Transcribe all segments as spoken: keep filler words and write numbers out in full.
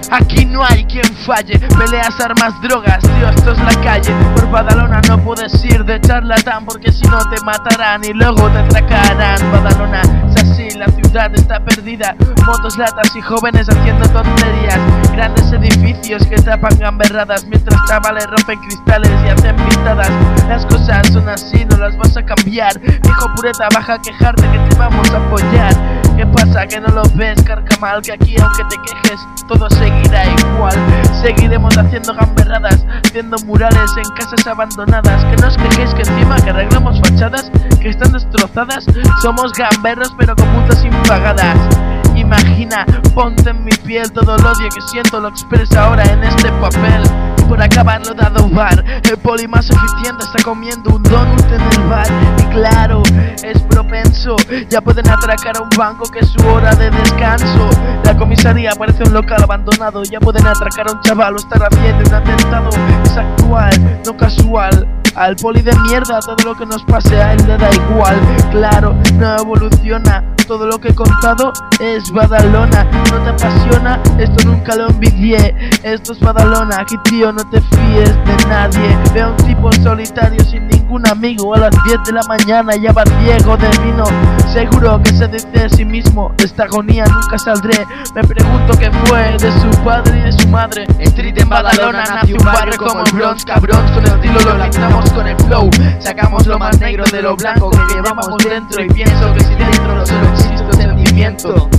Aquí no hay quien falle, peleas, armas, drogas, tío, esto es la calle. Por Badalona no puedes ir de charlatán, porque si no te matarán y luego te atracarán. Badalona es así, la ciudad está perdida, motos, latas y jóvenes haciendo tonterías. Grandes edificios que tapan gamberradas, mientras chavales rompen cristales y hacen pintadas. Las cosas son así, no las vas a cambiar. Hijo pureta, baja a quejarte que te vamos a apoyar. ¿Qué pasa? Que no lo ves, carcamal, que aquí aunque te quejes todo seguirá igual. Seguiremos haciendo gamberradas, haciendo murales en casas abandonadas. Que no os quejéis que encima que arreglamos fachadas que están destrozadas. Somos gamberros pero con multas impagadas. Imagina, ponte en mi piel todo el odio que siento, lo expresa ahora en este papel. Y por acabarlo de adobar, el poli más eficiente está comiendo un donut en el bar. Y claro, es propenso, ya pueden atracar a un banco que es su hora de descanso. La comisaría parece un local abandonado, ya pueden atracar a un chaval o estar haciendo un atentado. Es actual, no casual. Al poli de mierda todo lo que nos pase a él le da igual. Claro, no evoluciona, todo lo que he contado es Badalona. No te apasiona, esto nunca lo envidié. Esto es Badalona, aquí tío no te fíes de nadie. Veo a un tipo solitario sin ningún amigo a las diez de la mañana, ya va ciego de vino. Seguro que se dice a sí mismo, de esta agonía nunca saldré. Me pregunto qué fue de su padre y de su madre. En Street en Badalona nace un barrio como el Bronx, cabrón. Con estilo lo pintamos con el flow, sacamos lo más negro de lo blanco que llevamos dentro. Y pienso que si dentro no solo existe sentimiento.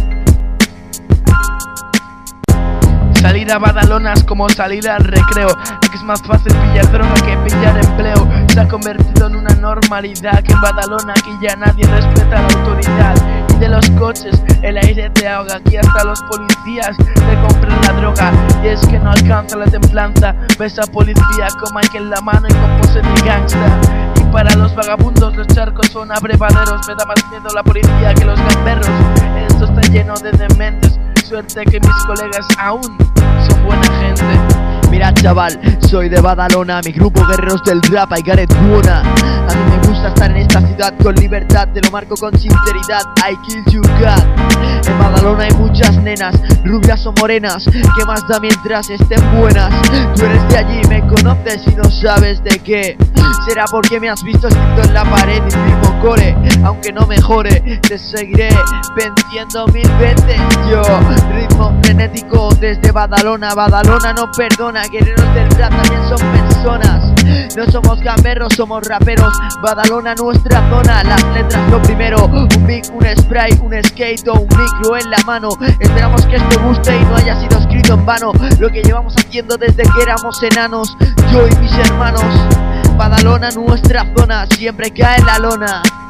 Salir a Badalona es como salir al recreo. Aquí es más fácil pillar droga que pillar empleo. Se ha convertido en una normalidad que en Badalona aquí ya nadie respeta la autoridad. Y de los coches el aire te ahoga, aquí hasta los policías te compran la droga. Y es que no alcanza la templanza, ves a policía con Mike en la mano y con pose de gangsta. Y para los vagabundos los charcos son abrevaderos, me da más miedo la policía que los gamberros. Esto está lleno de dementes, suerte que mis colegas aún son buena gente. Mira chaval, soy de Badalona, mi grupo guerreros del rap y Gareth Buona. A mí me gusta estar en esta ciudad con libertad, te lo marco con sinceridad. I kill you God. En Badalona hay muchas nenas, rubias o morenas, que más da mientras estén buenas. Tú eres de allí, me conoces y no sabes de qué. Será porque me has visto escrito en la pared y mismo core. Aunque no mejore, te seguiré venciendo mil veces yo. Ritmo frenético desde Badalona. Badalona no perdona, guerreros del rap también son personas. No somos gamberros, somos raperos. Badalona nuestra zona, las letras lo primero. Un beat, un spray, un skate o un micro en la mano. Esperamos que esto guste y no haya sido escrito en vano. Lo que llevamos haciendo desde que éramos enanos, yo y mis hermanos. Badalona nuestra zona, siempre cae la lona.